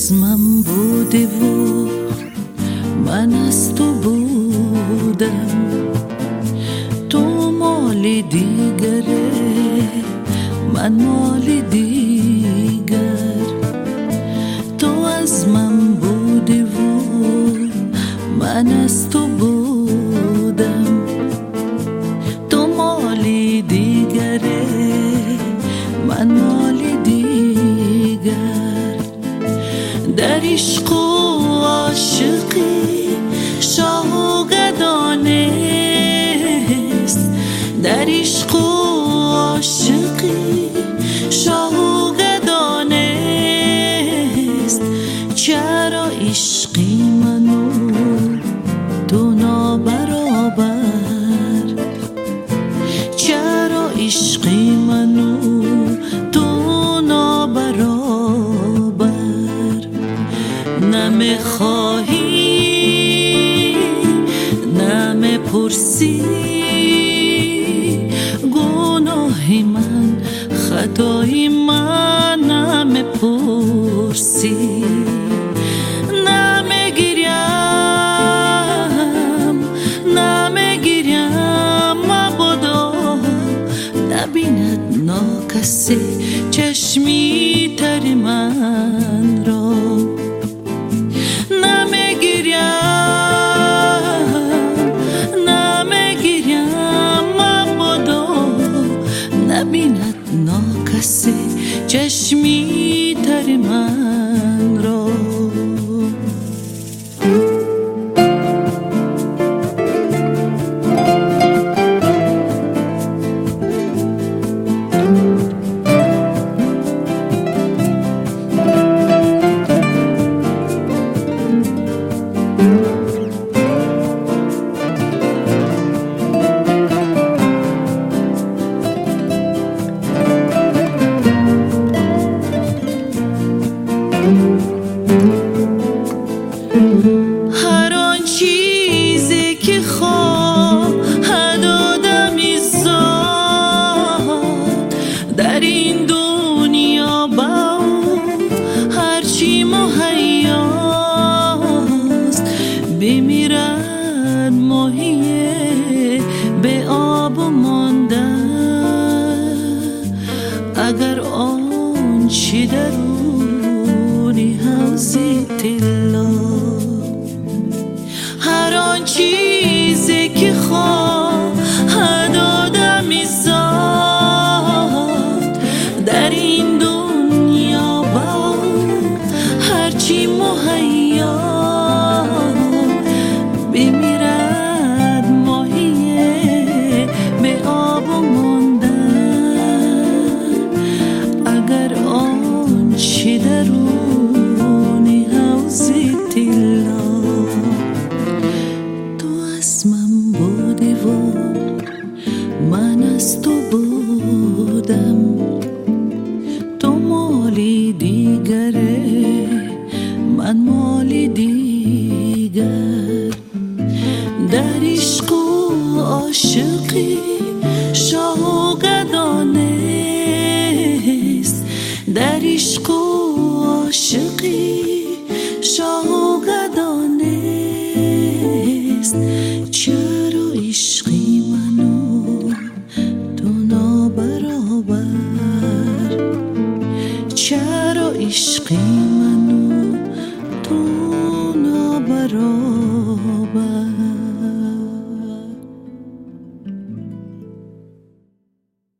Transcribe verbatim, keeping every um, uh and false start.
از من بودی و من از تو بودم، تو مال دیگره من مال دیگر. تو از من بودی و من از تو بودم، تو مال دیگره من مال دیگر. در عشق و عاشقی شاه و گدا نیست، در عشق و عاشقی شاه و گدا نیست. چرا عشقی منو تو نابرابر، چرا عشقی منو تو نابرابر. نمیخواهی نمیپرسی گناه من خطای من، نمیپرسی نمیگیرم نمیگیرم مبادا نبیند ناکسی چشمی تر من را. نبیند ناکسی چشمی تر من را. هر آن چیزی که خواهد آدمی زاد در این دنیا با هرچی مهیاست، بمیرد ماهی به آب مانده اگر آن چی درونی حوزی طلا. هر آن چیزی که خواهد آدمی زاد در این دنیا با هرچی مهیا بمیرد ماهی به آب مانده اگر آن چی درونی حوزی طلا. من بودی و من از تو بودم، تو مالی دیگره من مالی دیگر. در عشق و عاشقی شاه و گدا نیست، در عشق و عاشقی شاه و گدا نیست. چرا عشقی منو تو نابرابر، چرا عشقی